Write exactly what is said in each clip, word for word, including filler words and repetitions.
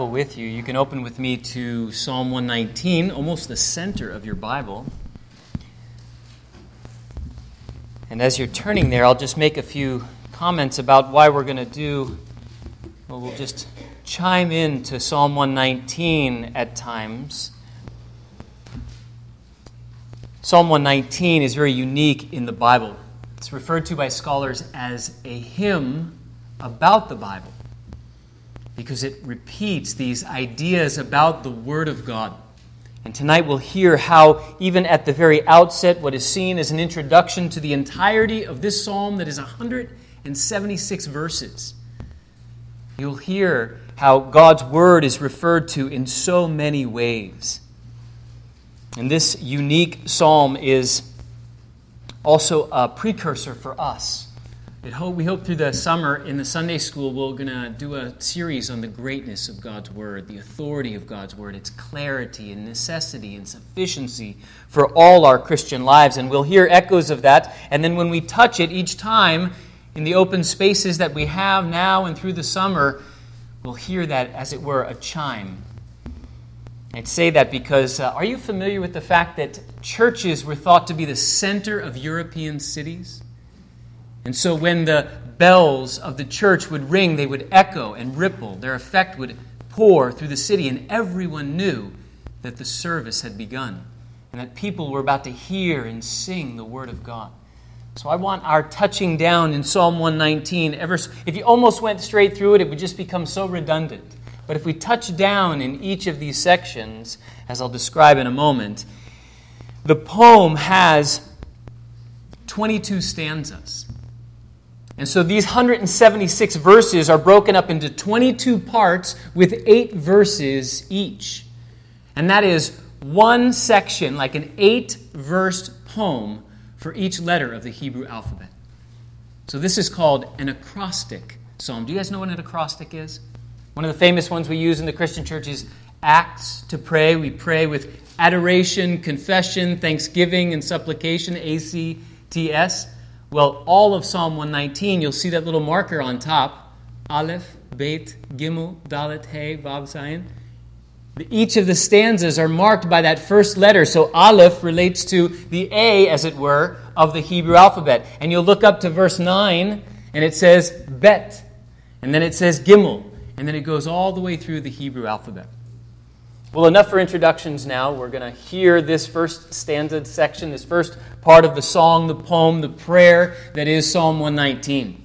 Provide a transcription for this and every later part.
With you, you can open with me to Psalm one nineteen, almost the center of your Bible. And as you're turning there, I'll just make a few comments about why we're going to do, well, we'll just chime in to Psalm one nineteen at times. Psalm one nineteen is very unique in the Bible. It's referred to by scholars as a hymn about the Bible, because it repeats these ideas about the Word of God. And tonight we'll hear how, even at the very outset, what is seen as an introduction to the entirety of this psalm that is one hundred seventy-six verses. You'll hear how God's Word is referred to in so many ways. And this unique psalm is also a precursor for us. It hope, we hope through the summer in the Sunday school we're going to do a series on the greatness of God's Word, the authority of God's Word, its clarity and necessity and sufficiency for all our Christian lives. And we'll hear echoes of that. And then when we touch it each time in the open spaces that we have now and through the summer, we'll hear that, as it were, a chime. I'd say that because, uh, are you familiar with the fact that churches were thought to be the center of European cities? And so when the bells of the church would ring, they would echo and ripple. Their effect would pour through the city, and everyone knew that the service had begun and that people were about to hear and sing the Word of God. So I want our touching down in Psalm one nineteen. Ever, if you almost went straight through it, it would just become so redundant. But if we touch down in each of these sections, as I'll describe in a moment, the poem has twenty-two stanzas. And so these one hundred seventy-six verses are broken up into twenty-two parts with eight verses each. And that is one section, like an eight-verse poem for each letter of the Hebrew alphabet. So this is called an acrostic psalm. Do you guys know what an acrostic is? One of the famous ones we use in the Christian church is acts to pray. We pray with adoration, confession, thanksgiving, and supplication, A C T S. Well, all of Psalm one nineteen, you'll see that little marker on top, Aleph, Beit, Gimel, Dalet, He, Vav, Zayin. Each of the stanzas are marked by that first letter. So Aleph relates to the A, as it were, of the Hebrew alphabet. And you'll look up to verse nine, and it says Bet. And then it says Gimel. And then it goes all the way through the Hebrew alphabet. Well, enough for introductions now. We're going to hear this first stanza section, this first part of the song, the poem, the prayer that is Psalm one nineteen.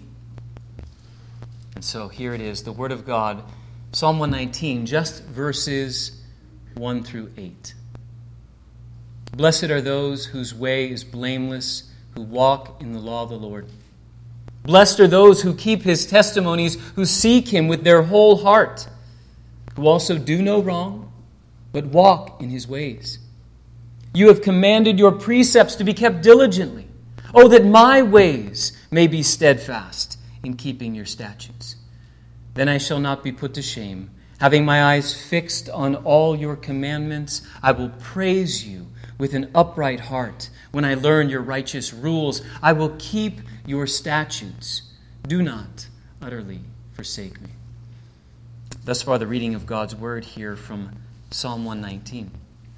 And so here it is, the Word of God, Psalm one nineteen, just verses one through eight. Blessed are those whose way is blameless, who walk in the law of the Lord. Blessed are those who keep His testimonies, who seek Him with their whole heart, who also do no wrong, but walk in His ways. You have commanded your precepts to be kept diligently. Oh, that my ways may be steadfast in keeping your statutes. Then I shall not be put to shame. Having my eyes fixed on all your commandments, I will praise you with an upright heart. When I learn your righteous rules, I will keep your statutes. Do not utterly forsake me. Thus far, the reading of God's Word here from Psalm one nineteen.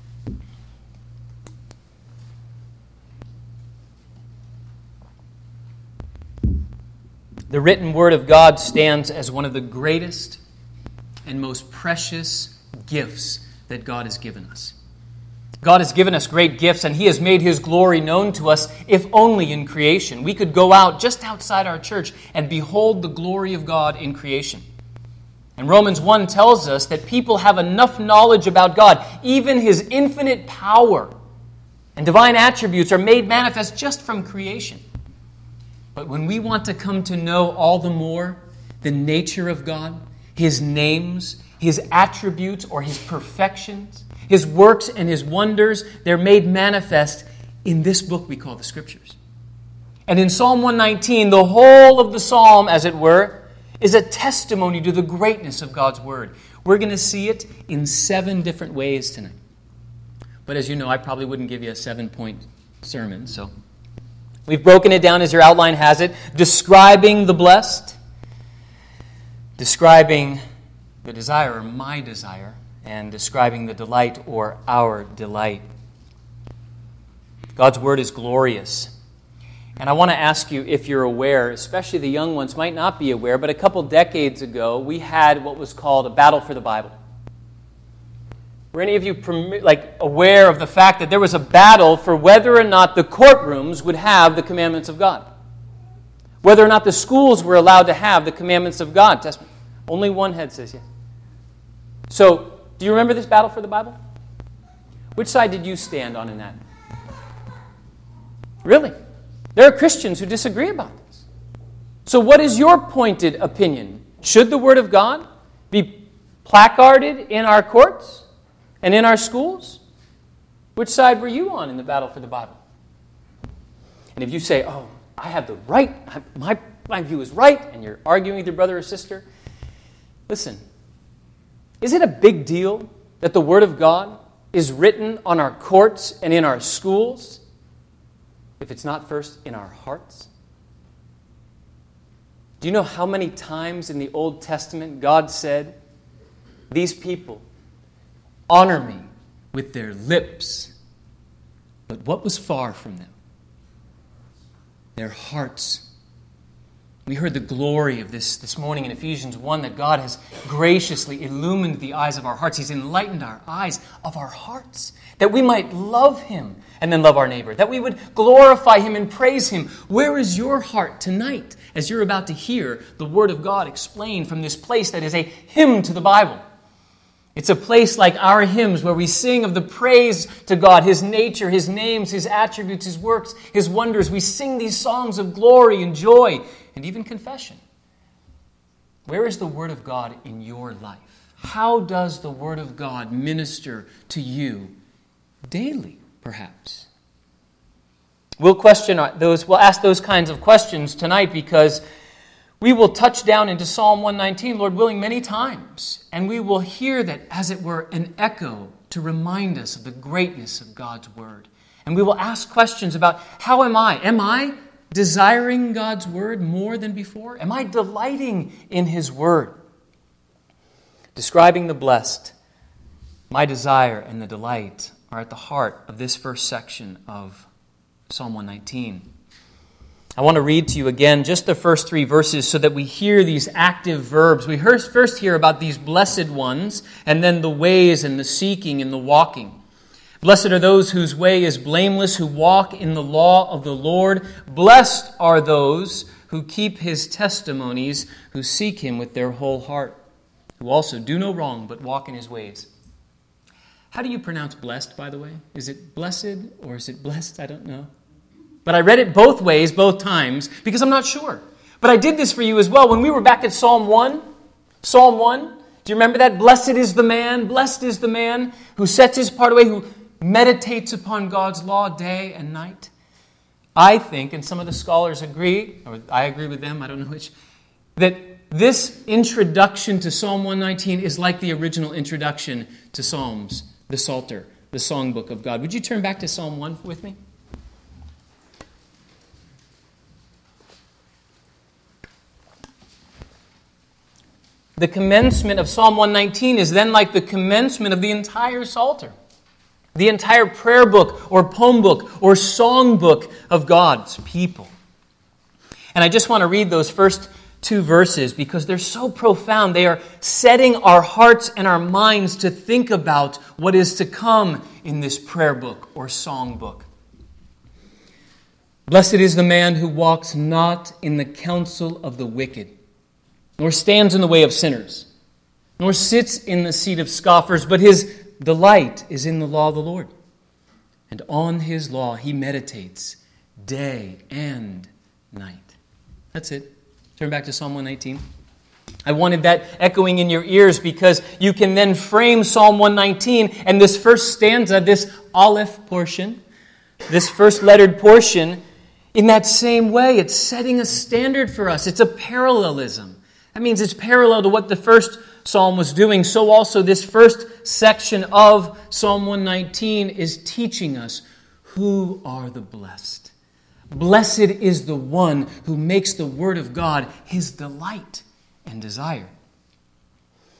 The written Word of God stands as one of the greatest and most precious gifts that God has given us. God has given us great gifts, and He has made His glory known to us, if only in creation. We could go out just outside our church and behold the glory of God in creation. And Romans one tells us that people have enough knowledge about God, even His infinite power and divine attributes are made manifest just from creation. But when we want to come to know all the more the nature of God, His names, His attributes or His perfections, His works and His wonders, they're made manifest in this book we call the Scriptures. And in Psalm one nineteen, the whole of the psalm, as it were, is a testimony to the greatness of God's Word. We're going to see it in seven different ways tonight. But as you know, I probably wouldn't give you a seven-point sermon, so we've broken it down as your outline has it, describing the blessed, describing the desire or my desire, and describing the delight or our delight. God's Word is glorious. And I want to ask you if you're aware, especially the young ones might not be aware, but a couple decades ago we had what was called a battle for the Bible. Were any of you like aware of the fact that there was a battle for whether or not the courtrooms would have the commandments of God? Whether or not the schools were allowed to have the commandments of God? Test me. Only one head says yes. So, do you remember this battle for the Bible? Which side did you stand on in that? Really? There are Christians who disagree about this. So what is your pointed opinion? Should the Word of God be placarded in our courts and in our schools? Which side were you on in the battle for the Bible? And if you say, oh, I have the right, my, my view is right, and you're arguing with your brother or sister, listen, is it a big deal that the Word of God is written on our courts and in our schools if it's not first in our hearts? Do you know how many times in the Old Testament God said, these people honor me with their lips, but what was far from them? Their hearts. We heard the glory of this this morning in Ephesians one, that God has graciously illumined the eyes of our hearts. He's enlightened our eyes of our hearts, that we might love Him and then love our neighbor, that we would glorify Him and praise Him. Where is your heart tonight as you're about to hear the Word of God explained from this place that is a hymn to the Bible? It's a place like our hymns where we sing of the praise to God, His nature, His names, His attributes, His works, His wonders. We sing these songs of glory and joy and even confession. Where is the Word of God in your life? How does the Word of God minister to you daily, perhaps? We'll question those, we'll ask those kinds of questions tonight because we will touch down into Psalm one nineteen, Lord willing, many times. And we will hear that, as it were, an echo to remind us of the greatness of God's Word. And we will ask questions about, how am I? Am I desiring God's Word more than before? Am I delighting in His Word? Describing the blessed, my desire and the delight are at the heart of this first section of Psalm one nineteen. I want to read to you again just the first three verses so that we hear these active verbs. We first hear about these blessed ones, and then the ways and the seeking and the walking. Blessed are those whose way is blameless, who walk in the law of the Lord. Blessed are those who keep His testimonies, who seek Him with their whole heart, who also do no wrong but walk in His ways. How do you pronounce blessed, by the way? Is it blessed or is it blessed? I don't know. But I read it both ways, both times, because I'm not sure. But I did this for you as well. When we were back at Psalm one, Psalm one, do you remember that? Blessed is the man, blessed is the man who sets his part away, who meditates upon God's law day and night. I think, and some of the scholars agree, or I agree with them, I don't know which, that this introduction to Psalm one nineteen is like the original introduction to Psalms, the Psalter, the songbook of God. Would you turn back to Psalm one with me? The commencement of Psalm one nineteen is then like the commencement of the entire Psalter, the entire prayer book or poem book or song book of God's people. And I just want to read those first two verses because they're so profound. They are setting our hearts and our minds to think about what is to come in this prayer book or song book. Blessed is the man who walks not in the counsel of the wicked, nor stands in the way of sinners, nor sits in the seat of scoffers, but his delight is in the law of the Lord. And on His law he meditates day and night. That's it. Turn back to Psalm one nineteen. I wanted that echoing in your ears because you can then frame Psalm one nineteen and this first stanza, this aleph portion, this first lettered portion, in that same way. It's setting a standard for us. It's a parallelism. That means it's parallel to what the first psalm was doing. So also this first section of Psalm one nineteen is teaching us who are the blessed. Blessed is the one who makes the Word of God his delight and desire.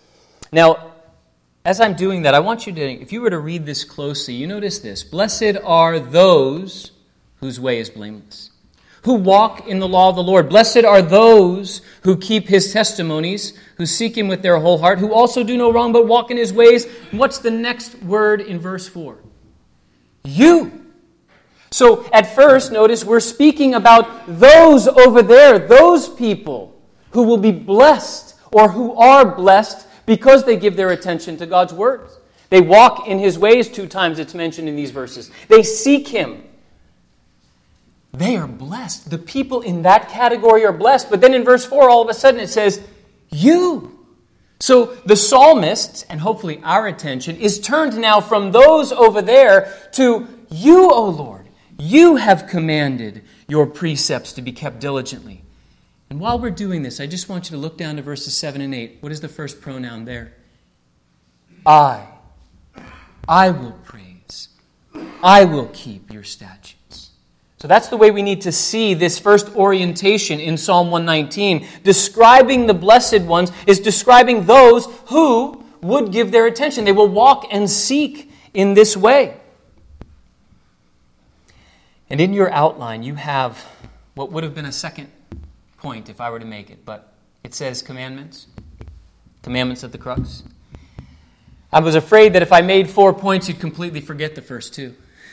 Now, as I'm doing that, I want you to, if you were to read this closely, you notice this. Blessed are those whose way is blameless, who walk in the law of the Lord. Blessed are those who keep his testimonies, who seek him with their whole heart, who also do no wrong but walk in his ways. What's the next word in verse four? You. So at first, notice we're speaking about those over there, those people who will be blessed or who are blessed because they give their attention to God's word. They walk in his ways, two times it's mentioned in these verses. They seek him. They are blessed. The people in that category are blessed. But then in verse four, all of a sudden it says, you. So the psalmist, and hopefully our attention, is turned now from those over there to you, O Lord. You have commanded your precepts to be kept diligently. And while we're doing this, I just want you to look down to verses seven and eight. What is the first pronoun there? I. I will praise. I will keep your statutes. So that's the way we need to see this first orientation in Psalm one nineteen. Describing the blessed ones is describing those who would give their attention. They will walk and seek in this way. And in your outline, you have what would have been a second point if I were to make it, but it says commandments. Commandments at the crux. I was afraid that if I made four points, you'd completely forget the first two.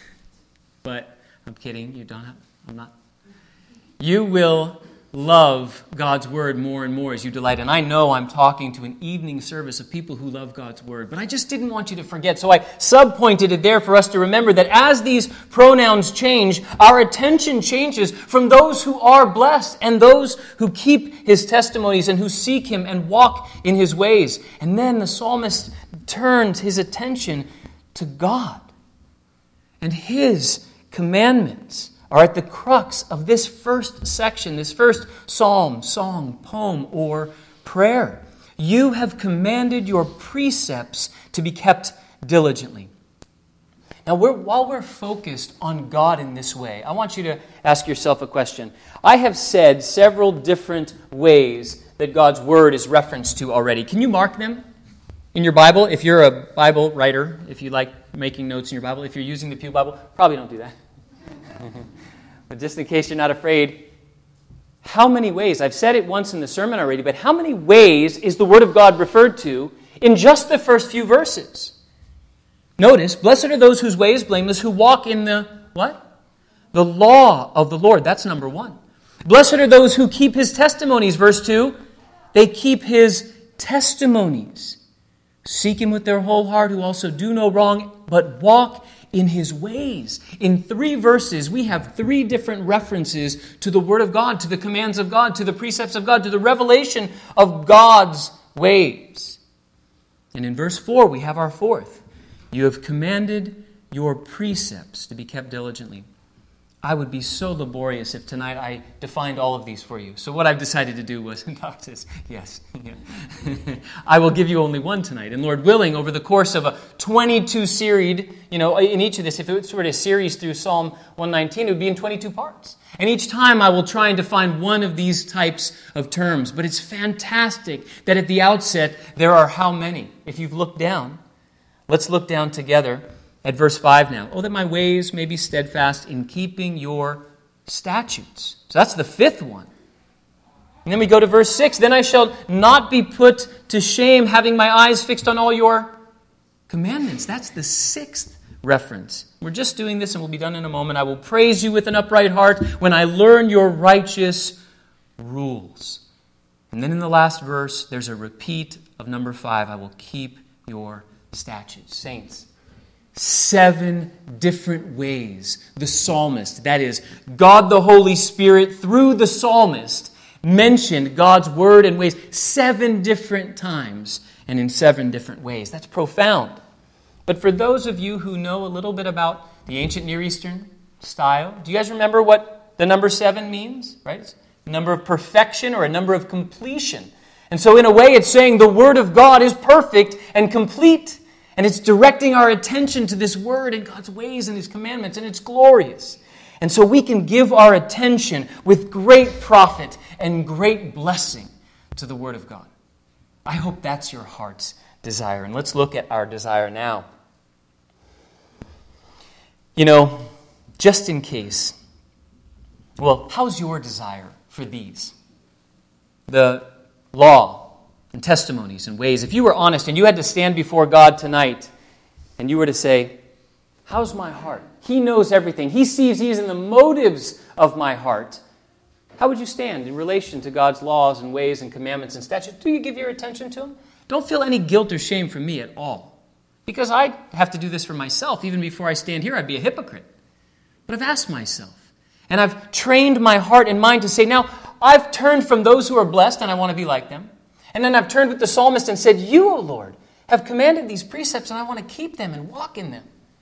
But I'm kidding. You don't have, I'm not. You will love God's word more and more as you delight. And I know I'm talking to an evening service of people who love God's word, but I just didn't want you to forget. So I subpointed it there for us to remember that as these pronouns change, our attention changes from those who are blessed and those who keep his testimonies and who seek him and walk in his ways. And then the psalmist turns his attention to God and his commandments are at the crux of this first section, this first psalm, song, poem, or prayer. You have commanded your precepts to be kept diligently. Now, we're, while we're focused on God in this way, I want you to ask yourself a question. I have said several different ways that God's word is referenced to already. Can you mark them in your Bible? If you're a Bible writer, if you like making notes in your Bible, if you're using the Pew Bible, probably don't do that. But just in case you're not afraid, how many ways, I've said it once in the sermon already, but how many ways is the Word of God referred to in just the first few verses? Notice, blessed are those whose way is blameless, who walk in the, what? The law of the Lord. That's number one. Blessed are those who keep his testimonies. Verse two, they keep his testimonies. Seek him with their whole heart, who also do no wrong, but walk in his ways. In three verses, we have three different references to the Word of God, to the commands of God, to the precepts of God, to the revelation of God's ways. And in verse four, we have our fourth. You have commanded your precepts to be kept diligently. I would be so laborious if tonight I defined all of these for you. So what I've decided to do was, yes, yeah. I will give you only one tonight. And Lord willing, over the course of a twenty-two series, you know, in each of this, if it were a series through Psalm one nineteen, it would be in twenty-two parts. And each time I will try and define one of these types of terms. But it's fantastic that at the outset there are how many? If you've looked down, let's look down together. At verse five now, oh, that my ways may be steadfast in keeping your statutes. So that's the fifth one. And then we go to verse six, then I shall not be put to shame, having my eyes fixed on all your commandments. That's the sixth reference. We're just doing this and we'll be done in a moment. I will praise you with an upright heart when I learn your righteous rules. And then in the last verse, there's a repeat of number five, I will keep your statutes. Saints, seven different ways the psalmist, that is, God the Holy Spirit through the psalmist, mentioned God's word and ways seven different times and in seven different ways. That's profound. But for those of you who know a little bit about the ancient Near Eastern style, do you guys remember what the number seven means? Right? It's a number of perfection or a number of completion. And so in a way it's saying the word of God is perfect and complete. And it's directing our attention to this word and God's ways and his commandments, and it's glorious. And so we can give our attention with great profit and great blessing to the word of God. I hope that's your heart's desire. And let's look at our desire now. You know, just in case, well, how's your desire for these? The law and testimonies and ways. If you were honest and you had to stand before God tonight and you were to say, how's my heart? He knows everything. He sees, He is in the motives of my heart. How would you stand in relation to God's laws and ways and commandments and statutes? Do you give your attention to them? Don't feel any guilt or shame from me at all. Because I have to do this for myself. Even before I stand here, I'd be a hypocrite. But I've asked myself. And I've trained my heart and mind to say, now, I've turned from those who are blessed and I want to be like them. And then I've turned with the psalmist and said, you, O Lord, have commanded these precepts and I want to keep them and walk in them.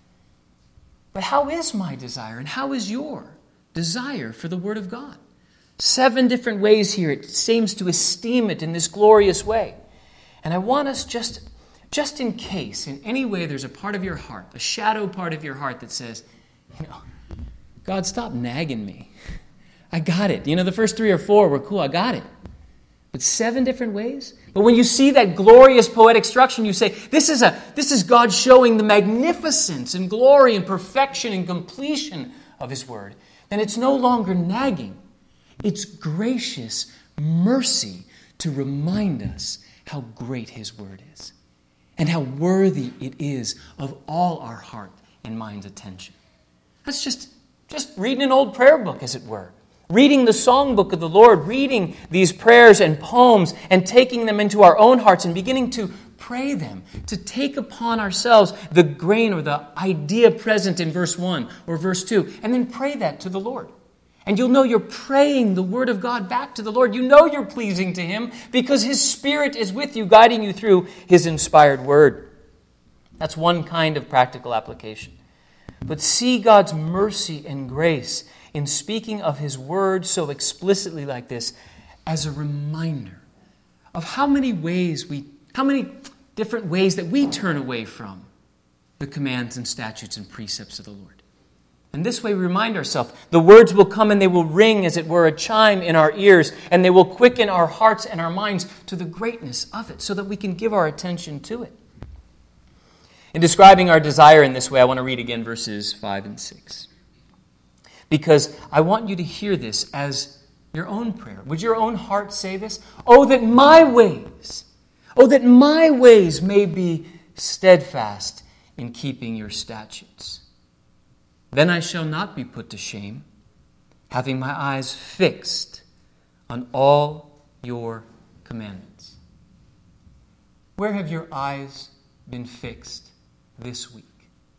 But how is my desire and how is your desire for the Word of God? Seven different ways here. It seems to esteem it in this glorious way. And I want us just, just in case, in any way there's a part of your heart, a shadow part of your heart that says, you know, God, stop nagging me. I got it. You know, the first three or four were cool. I got it. But seven different ways? But when you see that glorious poetic structure, you say, this is a this is God showing the magnificence and glory and perfection and completion of His Word. Then it's no longer nagging. It's gracious mercy to remind us how great His Word is and how worthy it is of all our heart and mind's attention. That's just, just reading an old prayer book, as it were. Reading the songbook of the Lord, reading these prayers and poems and taking them into our own hearts and beginning to pray them, to take upon ourselves the grain or the idea present in verse one or verse two, and then pray that to the Lord. And you'll know you're praying the Word of God back to the Lord. You know you're pleasing to Him because His Spirit is with you, guiding you through His inspired Word. That's one kind of practical application. But see God's mercy and grace in speaking of His Word so explicitly like this as a reminder of how many ways we, how many different ways that we turn away from the commands and statutes and precepts of the Lord. And this way we remind ourselves, the words will come and they will ring, as it were, a chime in our ears, and they will quicken our hearts and our minds to the greatness of it so that we can give our attention to it. In describing our desire in this way, I want to read again verses five and six. Because I want you to hear this as your own prayer. Would your own heart say this? Oh, that my ways, oh, that my ways may be steadfast in keeping your statutes. Then I shall not be put to shame, having my eyes fixed on all your commandments. Where have your eyes been fixed this week?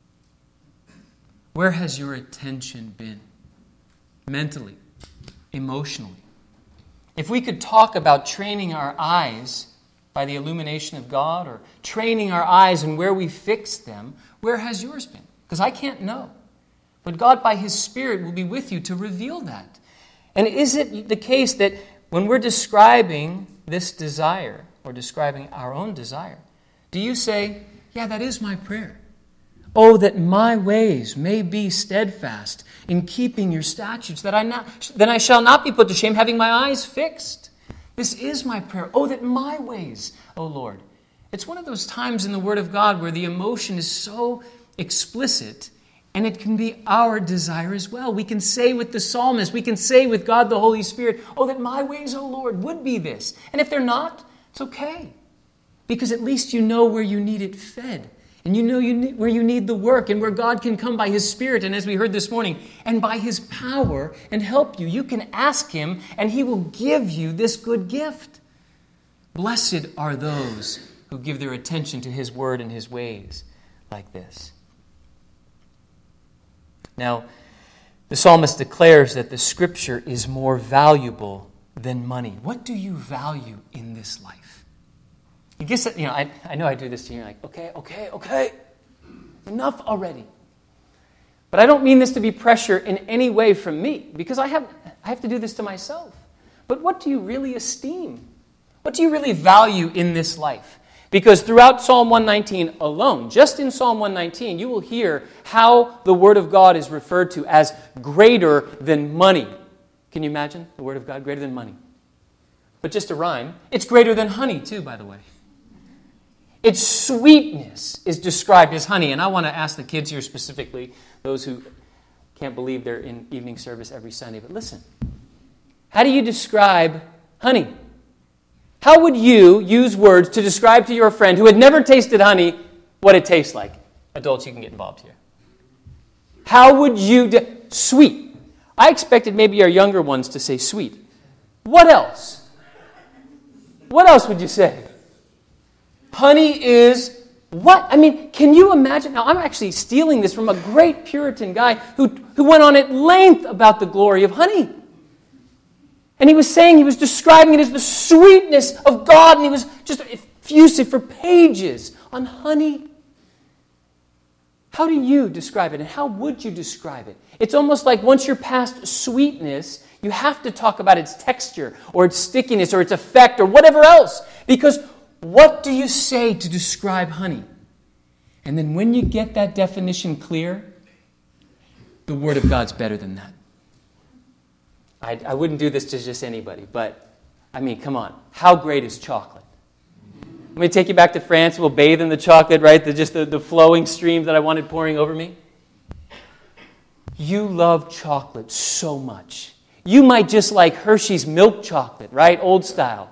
Where has your attention been? Mentally, emotionally. If we could talk about training our eyes by the illumination of God, or training our eyes and where we fix them, where has yours been? Because I can't know. But God, by His Spirit, will be with you to reveal that. And is it the case that when we're describing this desire, or describing our own desire, do you say, yeah, that is my prayer? Oh, that my ways may be steadfast in keeping your statutes, that I not, then I shall not be put to shame, having my eyes fixed. This is my prayer. Oh, that my ways, O Lord. It's one of those times in the Word of God where the emotion is so explicit, and it can be our desire as well. We can say with the psalmist, we can say with God the Holy Spirit, oh, that my ways, O Lord, would be this. And if they're not, it's okay. Because at least you know where you need it fed. And you know you need, where you need the work and where God can come by His Spirit, and as we heard this morning, and by His power and help you. You can ask Him and He will give you this good gift. Blessed are those who give their attention to His Word and His ways like this. Now, the psalmist declares that the Scripture is more valuable than money. What do you value in this life? You guess that, you know, I, I know I do this to you. You're like, okay, okay, okay. Enough already. But I don't mean this to be pressure in any way from me, because I have I have to do this to myself. But what do you really esteem? What do you really value in this life? Because throughout Psalm one nineteen alone, just in Psalm one nineteen, you will hear how the Word of God is referred to as greater than money. Can you imagine the Word of God greater than money? But just a rhyme, it's greater than honey too, by the way. Its sweetness is described as honey. And I want to ask the kids here specifically, those who can't believe they're in evening service every Sunday, but listen. How do you describe honey? How would you use words to describe to your friend who had never tasted honey what it tastes like? Adults, you can get involved here. How would you... De- sweet. I expected maybe our younger ones to say sweet. What else? What else would you say? Honey is what? I mean, can you imagine? Now, I'm actually stealing this from a great Puritan guy who, who went on at length about the glory of honey. And he was saying, he was describing it as the sweetness of God, and he was just effusive for pages on honey. How do you describe it, and how would you describe it? It's almost like once you're past sweetness, you have to talk about its texture, or its stickiness, or its effect, or whatever else. Because what do you say to describe honey? And then when you get that definition clear, the Word of God's better than that. I, I wouldn't do this to just anybody, but, I mean, come on. How great is chocolate? Let me take you back to France. We'll bathe in the chocolate, right? The, just the, the flowing stream that I wanted pouring over me. You love chocolate so much. You might just like Hershey's milk chocolate, right? Old style.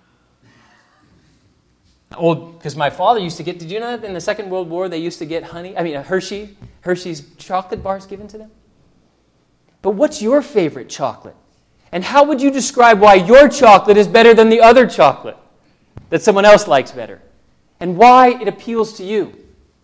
Old, because my father used to get, did you know that in the Second World War they used to get honey, I mean, a Hershey, Hershey's chocolate bars given to them? But what's your favorite chocolate? And how would you describe why your chocolate is better than the other chocolate that someone else likes better? And why it appeals to you?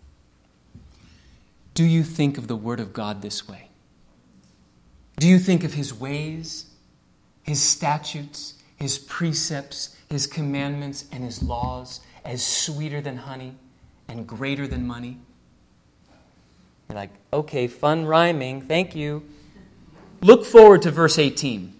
Do you think of the Word of God this way? Do you think of His ways, His statutes, His precepts, His commandments, and His laws as sweeter than honey and greater than money? You're like, okay, fun rhyming, thank you. Look forward to verse eighteen.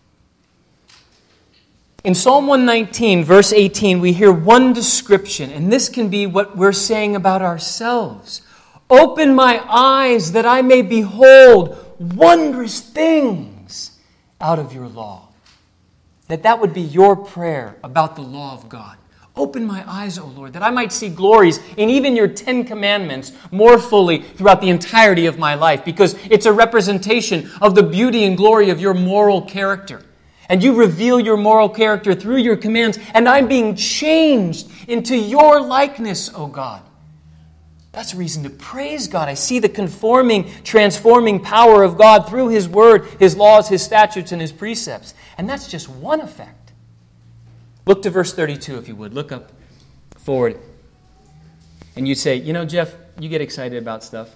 In Psalm one nineteen, verse eighteen, we hear one description, and this can be what we're saying about ourselves. Open my eyes that I may behold wondrous things out of your law. That that would be your prayer about the law of God. Open my eyes, O Lord, that I might see glories in even your Ten Commandments more fully throughout the entirety of my life, because it's a representation of the beauty and glory of your moral character. And you reveal your moral character through your commands, and I'm being changed into your likeness, O God. That's a reason to praise God. I see the conforming, transforming power of God through His Word, His laws, His statutes, and His precepts. And that's just one effect. Look to verse thirty-two, if you would. Look up forward. And you say, you know, Jeff, you get excited about stuff.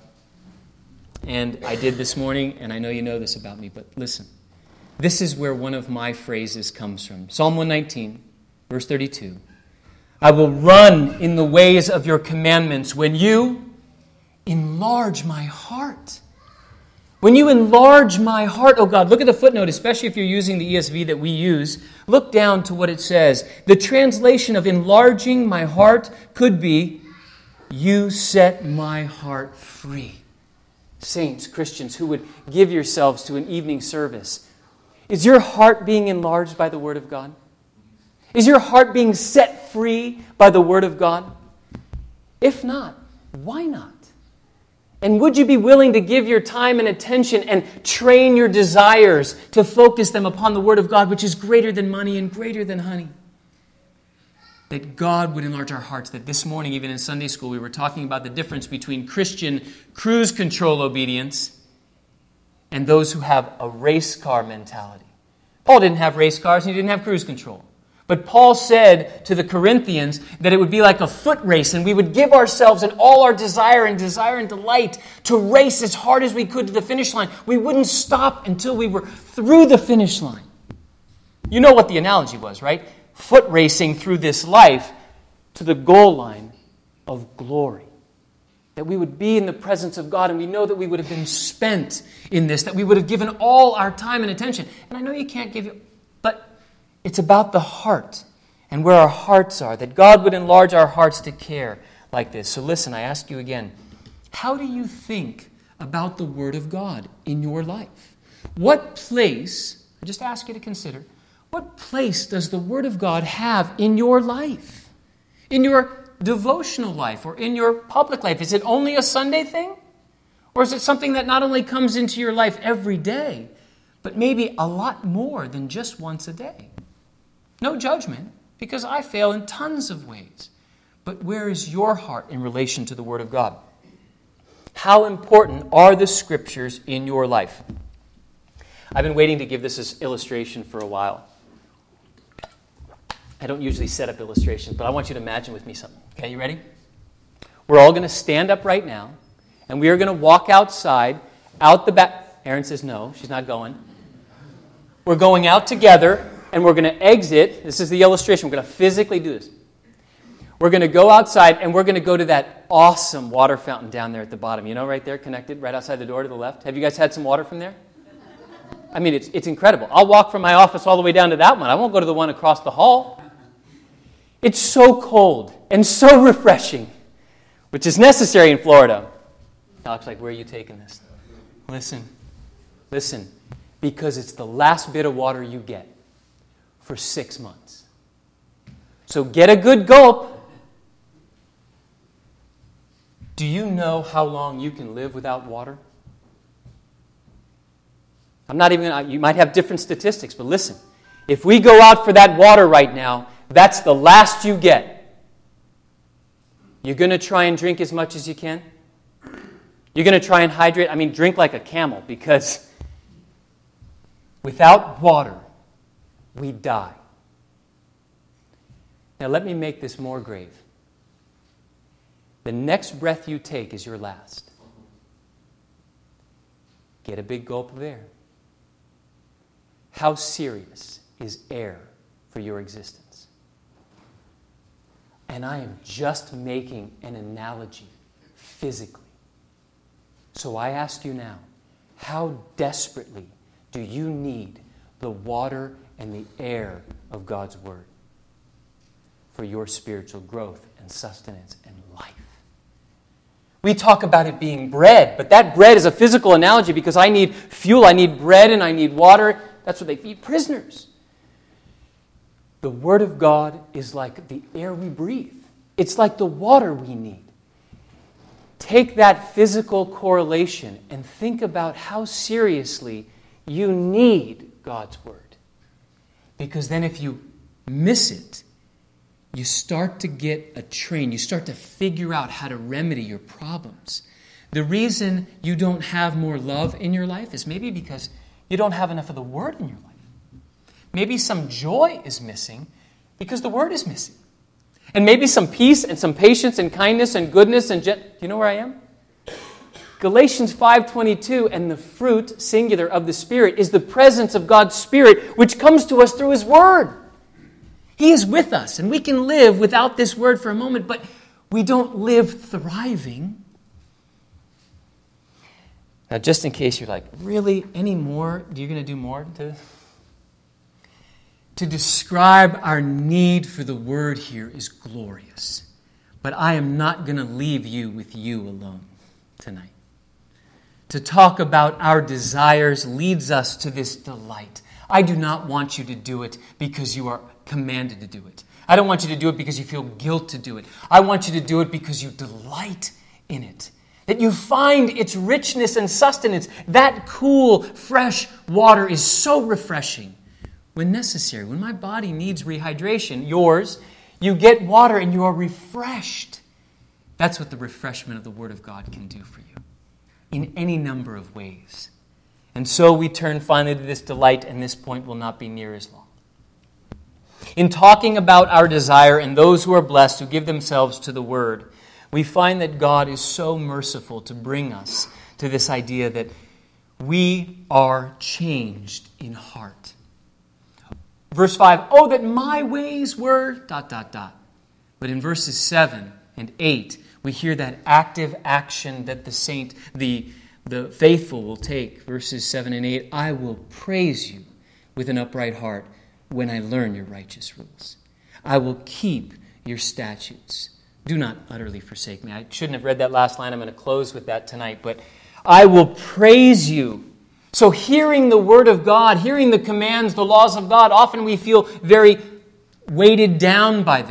And I did this morning, and I know you know this about me, but listen. This is where one of my phrases comes from. Psalm one nineteen, verse thirty-two. I will run in the ways of your commandments when you enlarge my heart. When you enlarge my heart, oh God, look at the footnote, especially if you're using the E S V that we use. Look down to what it says. The translation of enlarging my heart could be, you set my heart free. Saints, Christians who would give yourselves to an evening service, is your heart being enlarged by the Word of God? Is your heart being set free by the Word of God? If not, why not? And would you be willing to give your time and attention and train your desires to focus them upon the Word of God, which is greater than money and greater than honey? That God would enlarge our hearts. That this morning, even in Sunday school, we were talking about the difference between Christian cruise control obedience and those who have a race car mentality. Paul didn't have race cars and he didn't have cruise control. But Paul said to the Corinthians that it would be like a foot race, and we would give ourselves and all our desire and desire and delight to race as hard as we could to the finish line. We wouldn't stop until we were through the finish line. You know what the analogy was, right? Foot racing through this life to the goal line of glory. That we would be in the presence of God, and we know that we would have been spent in this, that we would have given all our time and attention. And I know you can't give it, but it's about the heart and where our hearts are, that God would enlarge our hearts to care like this. So listen, I ask you again, how do you think about the Word of God in your life? What place, I just ask you to consider, what place does the Word of God have in your life? In your devotional life or in your public life? Is it only a Sunday thing? Or is it something that not only comes into your life every day, but maybe a lot more than just once a day? No judgment, because I fail in tons of ways. But where is your heart in relation to the Word of God? How important are the Scriptures in your life? I've been waiting to give this as illustration for a while. I don't usually set up illustrations, but I want you to imagine with me something. Okay, you ready? We're all going to stand up right now, and we are going to walk outside, out the back. Erin says no, she's not going. We're going out together, and we're going to exit. This is the illustration. We're going to physically do this. We're going to go outside, and we're going to go to that awesome water fountain down there at the bottom. You know, right there, connected, right outside the door to the left. Have you guys had some water from there? I mean, it's it's incredible. I'll walk from my office all the way down to that one. I won't go to the one across the hall. It's so cold and so refreshing, which is necessary in Florida. Alex, like, where are you taking this? Listen, listen, because it's the last bit of water you get for six months. So get a good gulp. Do you know how long you can live without water? I'm not even going to, you might have different statistics, but listen. If we go out for that water right now, that's the last you get. You're going to try and drink as much as you can? You're going to try and hydrate? I mean, drink like a camel, because without water, we die. Now, let me make this more grave. The next breath you take is your last. Get a big gulp of air. How serious is air for your existence? And I am just making an analogy physically. So I ask you now, how desperately do you need the water and the air of God's Word for your spiritual growth and sustenance and life? We talk about it being bread, but that bread is a physical analogy because I need fuel, I need bread, and I need water. That's what they feed prisoners. The Word of God is like the air we breathe. It's like the water we need. Take that physical correlation and think about how seriously you need God's Word. Because then if you miss it, you start to get a train. You start to figure out how to remedy your problems. The reason you don't have more love in your life is maybe because you don't have enough of the Word in your life. Maybe some joy is missing because the Word is missing. And maybe some peace and some patience and kindness and goodness and gent- do you know where I am? Galatians five twenty-two, and the fruit, singular, of the Spirit is the presence of God's Spirit, which comes to us through His Word. He is with us, and we can live without this Word for a moment, but we don't live thriving. Now, just in case you're like, really, any more? You're going to do more to To describe our need for the Word here is glorious. But I am not going to leave you with you alone tonight. To talk about our desires leads us to this delight. I do not want you to do it because you are commanded to do it. I don't want you to do it because you feel guilt to do it. I want you to do it because you delight in it. That you find its richness and sustenance. That cool, fresh water is so refreshing. When necessary, when my body needs rehydration, yours, you get water and you are refreshed. That's what the refreshment of the Word of God can do for you in any number of ways. And so we turn finally to this delight, and this point will not be near as long. In talking about our desire and those who are blessed who give themselves to the Word, we find that God is so merciful to bring us to this idea that we are changed in heart. Verse five, oh, that my ways were, dot, dot, dot. But in verses seven and eight, we hear that active action that the saint, the, the faithful will take. Verses seven and eight, I will praise you with an upright heart when I learn your righteous rules. I will keep your statutes. Do not utterly forsake me. I shouldn't have read that last line. I'm going to close with that tonight. But I will praise you. So hearing the Word of God, hearing the commands, the laws of God, often we feel very weighted down by them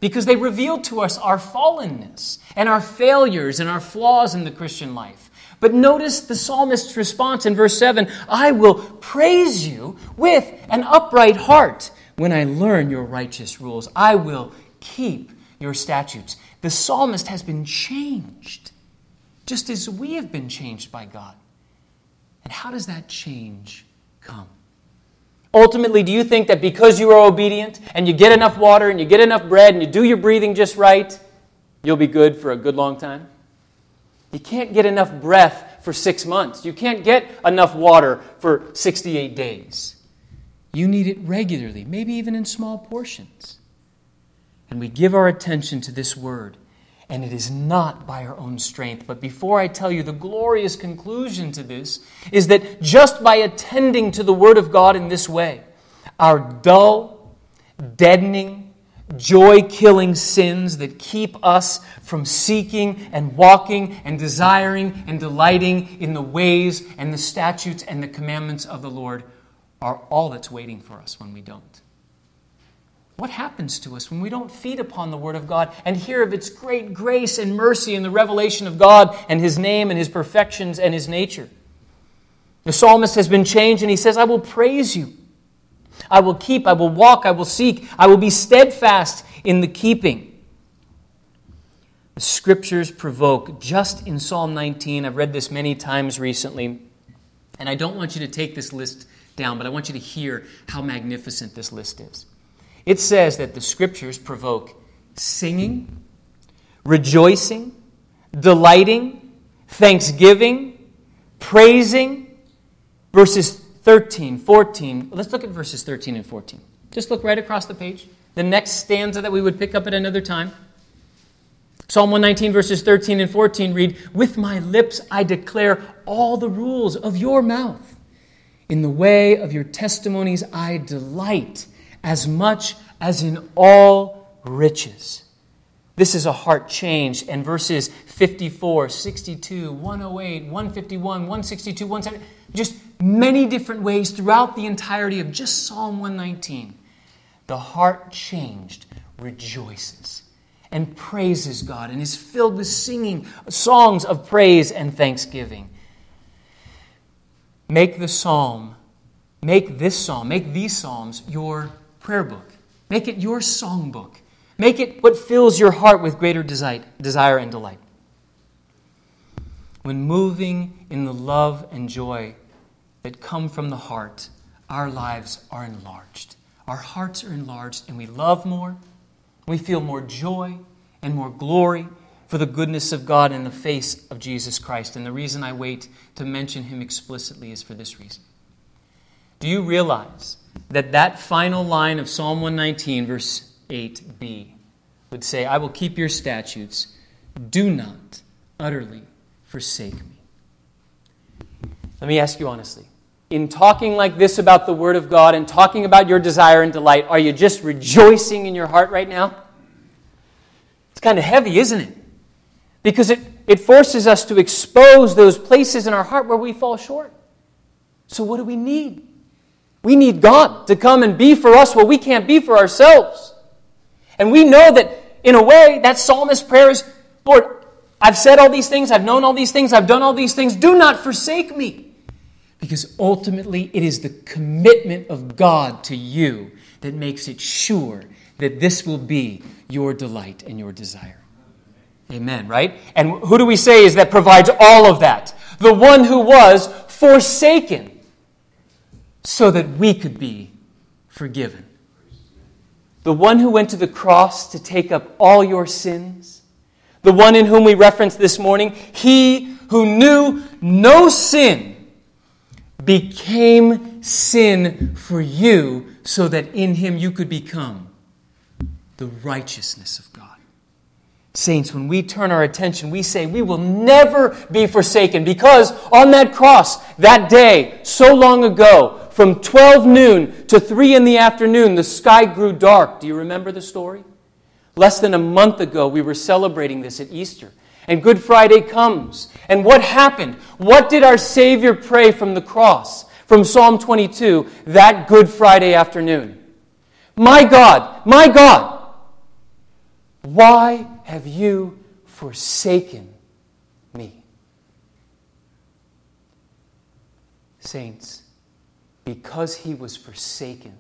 because they reveal to us our fallenness and our failures and our flaws in the Christian life. But notice the psalmist's response in verse seven, I will praise you with an upright heart when I learn your righteous rules. I will keep your statutes. The psalmist has been changed, just as we have been changed by God. And how does that change come? Ultimately, do you think that because you are obedient and you get enough water and you get enough bread and you do your breathing just right, you'll be good for a good long time? You can't get enough breath for six months. You can't get enough water for sixty-eight days. You need it regularly, maybe even in small portions. And we give our attention to this word, and it is not by our own strength. But before I tell you, the glorious conclusion to this is that just by attending to the Word of God in this way, our dull, deadening, joy-killing sins that keep us from seeking and walking and desiring and delighting in the ways and the statutes and the commandments of the Lord are all that's waiting for us when we don't. What happens to us when we don't feed upon the Word of God and hear of its great grace and mercy and the revelation of God and His name and His perfections and His nature? The psalmist has been changed and he says, I will praise you. I will keep, I will walk, I will seek, I will be steadfast in the keeping. The Scriptures provoke, just in Psalm nineteen, I've read this many times recently, and I don't want you to take this list down, but I want you to hear how magnificent this list is. It says that the Scriptures provoke singing, rejoicing, delighting, thanksgiving, praising. Verses thirteen, fourteen. Let's look at verses thirteen and fourteen. Just look right across the page. The next stanza that we would pick up at another time. Psalm one nineteen, verses thirteen and fourteen read, with my lips I declare all the rules of your mouth. In the way of your testimonies I delight, as much as in all riches. This is a heart change. And verses fifty-four, sixty-two, one oh eight, one fifty-one, one sixty-two, one seventy, just many different ways throughout the entirety of just Psalm one nineteen. The heart changed rejoices and praises God and is filled with singing songs of praise and thanksgiving. Make the psalm, make this psalm, make these psalms your prayer book. Make it your songbook. Make it what fills your heart with greater desire and delight. When moving in the love and joy that come from the heart, our lives are enlarged. Our hearts are enlarged and we love more. We feel more joy and more glory for the goodness of God in the face of Jesus Christ. And the reason I wait to mention Him explicitly is for this reason. Do you realize that that final line of Psalm one nineteen, verse eight b, would say, I will keep your statutes. Do not utterly forsake me. Let me ask you honestly. In talking like this about the Word of God and talking about your desire and delight, are you just rejoicing in your heart right now? It's kind of heavy, isn't it? Because it, it forces us to expose those places in our heart where we fall short. So what do we need? We need God to come and be for us what we can't be for ourselves. And we know that, in a way, that psalmist's prayer is, Lord, I've said all these things, I've known all these things, I've done all these things. Do not forsake me. Because ultimately, it is the commitment of God to you that makes it sure that this will be your delight and your desire. Amen, right? And who do we say is that provides all of that? The one who was forsaken so that we could be forgiven. The one who went to the cross to take up all your sins. The one in whom we referenced this morning. He who knew no sin became sin for you so that in Him you could become the righteousness of God. Saints, when we turn our attention, we say we will never be forsaken because on that cross, that day, so long ago, from twelve noon to three in the afternoon, the sky grew dark. Do you remember the story? Less than a month ago, we were celebrating this at Easter. And Good Friday comes. And what happened? What did our Savior pray from the cross? From Psalm twenty-two, that Good Friday afternoon. My God, my God, Why have you forsaken me? Saints, because he was forsaken,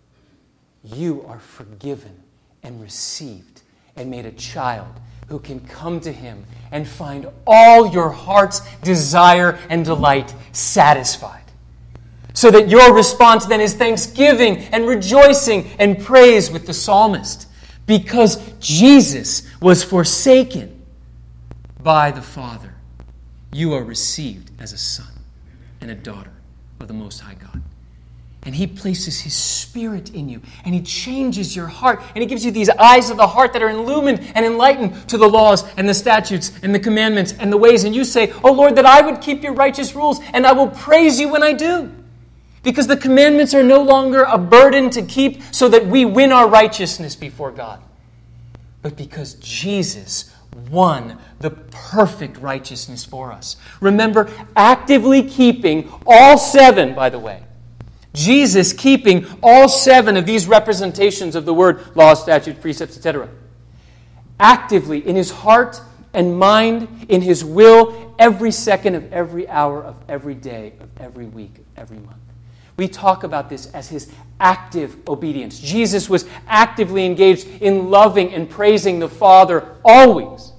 you are forgiven and received and made a child who can come to him and find all your heart's desire and delight satisfied. So that your response then is thanksgiving and rejoicing and praise with the psalmist. Because Jesus was forsaken by the Father, you are received as a son and a daughter of the Most High God. And he places his Spirit in you. And he changes your heart. And he gives you these eyes of the heart that are illumined and enlightened to the laws and the statutes and the commandments and the ways. And you say, "Oh Lord, that I would keep your righteous rules, and I will praise you when I do." Because the commandments are no longer a burden to keep so that we win our righteousness before God. But because Jesus won the perfect righteousness for us. Remember, actively keeping all seven, by the way. Jesus keeping all seven of these representations of the word, laws, statutes, precepts, et cetera. Actively in his heart and mind, in his will, every second of every hour of every day, of every week, of every month. We talk about this as his active obedience. Jesus was actively engaged in loving and praising the Father always.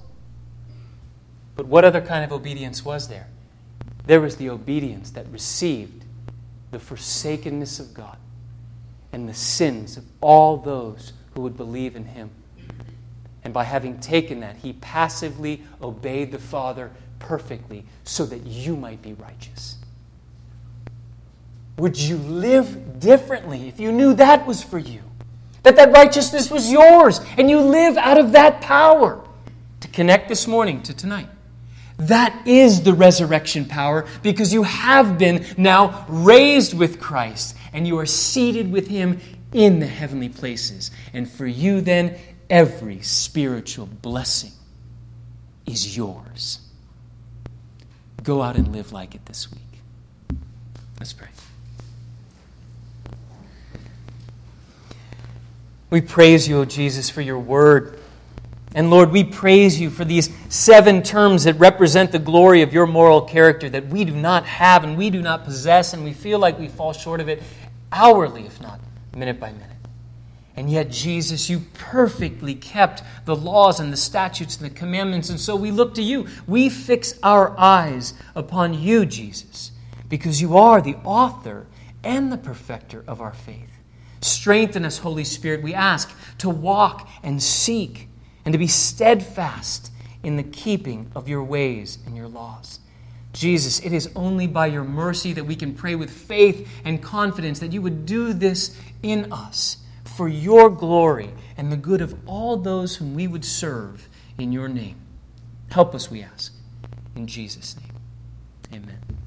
But what other kind of obedience was there? There was the obedience that received the forsakenness of God and the sins of all those who would believe in him. And by having taken that, he passively obeyed the Father perfectly so that you might be righteous. Would you live differently if you knew that was for you? That that righteousness was yours and you live out of that power? To connect this morning to tonight. That is the resurrection power because you have been now raised with Christ and you are seated with him in the heavenly places. And for you then, every spiritual blessing is yours. Go out and live like it this week. Let's pray. We praise you, O Jesus, for your word. And Lord, we praise you for these seven terms that represent the glory of your moral character that we do not have and we do not possess, and we feel like we fall short of it hourly, if not minute by minute. And yet, Jesus, you perfectly kept the laws and the statutes and the commandments, and so we look to you. We fix our eyes upon you, Jesus, because you are the author and the perfecter of our faith. Strengthen us, Holy Spirit, we ask, to walk and seek and to be steadfast in the keeping of your ways and your laws. Jesus, it is only by your mercy that we can pray with faith and confidence that you would do this in us for your glory and the good of all those whom we would serve in your name. Help us, we ask. In Jesus' name, amen.